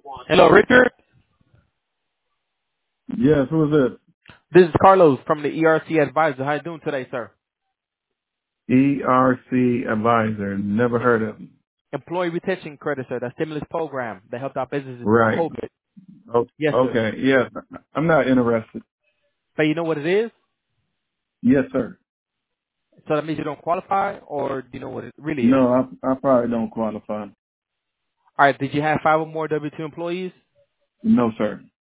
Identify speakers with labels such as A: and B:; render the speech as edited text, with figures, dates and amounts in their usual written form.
A: Hello, Richard.
B: Yes, who is it?
A: This is Carlos from the ERC Advisor. How you doing today, sir?
B: ERC Advisor. Never heard of him.
A: Employee Retention Credit, sir. That stimulus program that helped out businesses during
B: Right.
A: COVID.
B: Oh,
A: Yes, sir.
B: okay. Yes. I'm not interested.
A: But you know what it is?
B: Yes, sir.
A: So that means you don't qualify, or do you know what it really is?
B: No, I probably don't qualify.
A: All right. Did you have 5 or more W-2 employees?
B: No, sir.